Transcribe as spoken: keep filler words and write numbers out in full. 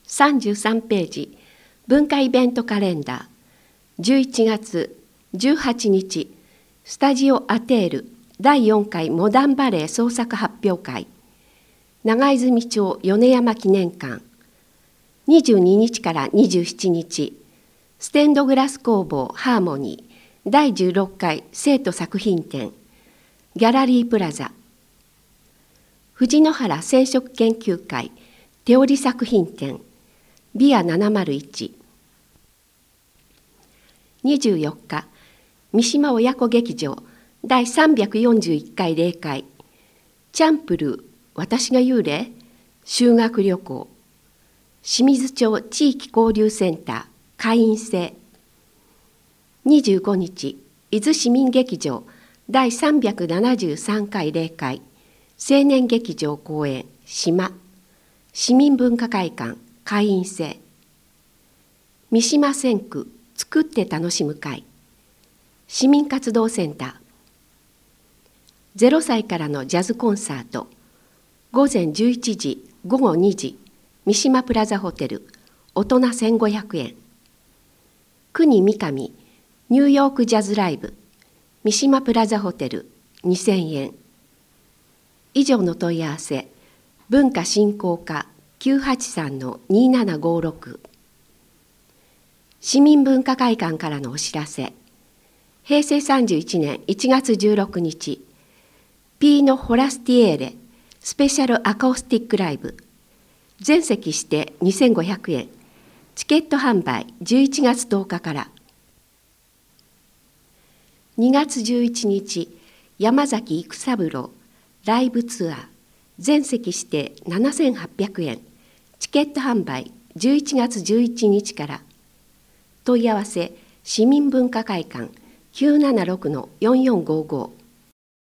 さんじゅうさんページ、文化イベントカレンダー。じゅういちがつじゅうはちにち、スタジオアテールだいよんかいモダンバレエ創作発表会。長泉町米山記念館。にじゅうににちからにじゅうしちにち、ステンドグラス工房ハーモニーだいじゅうろっかい生徒作品展。ギャラリープラザ。藤野原染色研究会手織り作品展。ビアななまるいち。にじゅうよっか、三島親子劇場だいさんびゃくよんじゅういっかい例会。チャンプルー、私が幽霊、修学旅行。清水町地域交流センター会員制。にじゅうごにち、伊豆市民劇場だいさんびゃくななじゅうさんかい例会。青年劇場公演島。市民文化会館会員制。三島線区作って楽しむ会。市民活動センター。ゼロさいからのジャズコンサート。ごぜんじゅういちじ、ごごにじ、三島プラザホテル、大人せんごひゃくえん。国三上、ニューヨークジャズライブ、三島プラザホテル、にせんえん。以上の問い合わせ、文化振興課きゅうはちさんのにななごろく。市民文化会館からのお知らせ。へいせいさんじゅういちねんいちがつじゅうろくにち、ピーノ・ホラスティエーレスペシャルアコースティックライブ。全席指定にせんごひゃくえん。チケット販売じゅういちがつとおかから。にがつじゅういちにち、山崎育三郎ライブツアー。全席指定ななせんはっぴゃくえん。チケット販売じゅういちがつじゅういちにちから。問い合わせ市民文化会館きゅうななろくのよんよんごご。